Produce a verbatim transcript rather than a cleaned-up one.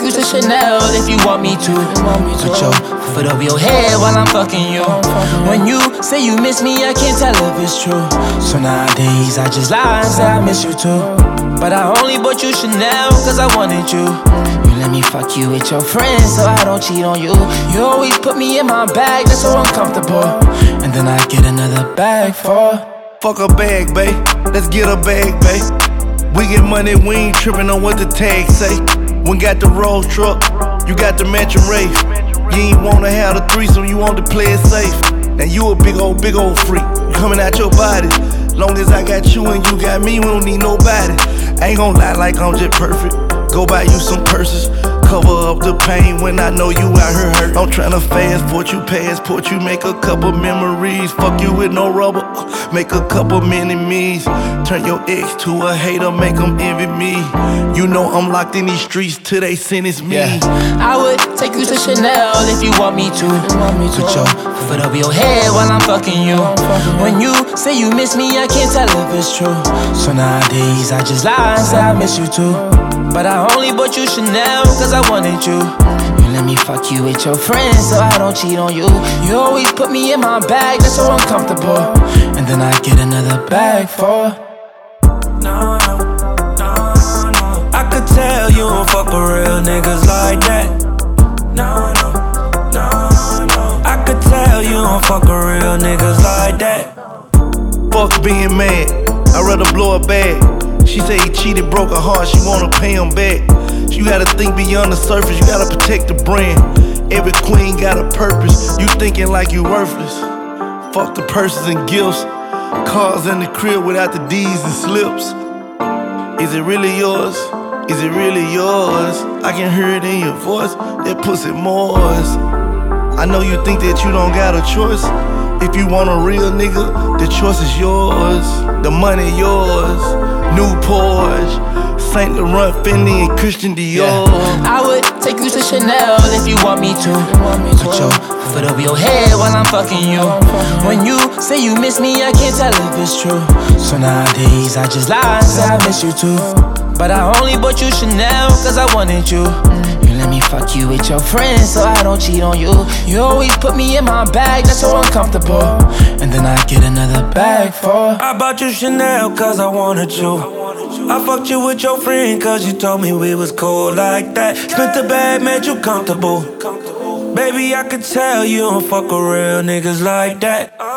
you to Chanel if you want me to. Put your foot over your head while I'm fucking you. When you say you miss me, I can't tell if it's true. So nowadays I just lie and say I miss you too. But I only bought you Chanel cause I wanted you. You let me fuck you with your friends so I don't cheat on you. You always put me in my bag, that's so uncomfortable. And then I get another bag for. Fuck a bag, babe. Let's get a bag, babe. We get money, we ain't trippin' on what the tag say. When got the Rolls truck, you got the mansion race. You ain't wanna have the threesome, you want to play it safe. Now you a big old, big old freak, coming out your body. Long as I got you and you got me, we don't need nobody. I ain't gon' lie like I'm just perfect. Go buy you some purses, cover up the pain when I know you out here hurt. I'm tryna fast forward you, passport you, make a couple memories. Fuck you with no rubber, make a couple mini-me's. Turn your ex to a hater, make them envy me. You know I'm locked in these streets till they sentence me. Yeah. I would take you to Chanel if you want me to. Put your foot over your head while I'm fucking you. When you say you miss me, I can't tell if it's true. So nowadays I just lie and say I miss you too. But I only bought you Chanel cause I wanted you. You let me fuck you with your friends so I don't cheat on you. You always put me in my bag, that's so uncomfortable. And then I get another bag for. No, no, no, no. I could tell you don't fuck with real niggas like that. No, no, no, no. I could tell you don't fuck with real niggas like that. Fuck being mad, I'd rather blow a bag. She say he cheated, broke her heart, she wanna pay him back. You gotta think beyond the surface, you gotta protect the brand. Every queen got a purpose, you thinking like you worthless. Fuck the purses and gifts, cars in the crib without the D's and slips. Is it really yours? Is it really yours? I can hear it in your voice, that pussy Moors. I know you think that you don't got a choice. If you want a real nigga, the choice is yours. The money yours. New Porsche, Saint Laurent, Fendi, and Christian Dior. Yeah. I would take you to Chanel if you want me to. Put your foot over your head while I'm fucking you. When you say you miss me, I can't tell if it's true. So nowadays I just lie and say I miss you too. But I only bought you Chanel cause I wanted you. You let me fuck you with your friends so I don't cheat on you. You always put me in my bag, that's so uncomfortable. And then I get another bag for. I bought you Chanel cause I wanted you. I fucked you with your friend cause you told me we was cool like that. Spent the bag, made you comfortable. Baby, I could tell you don't fuck with real niggas like that.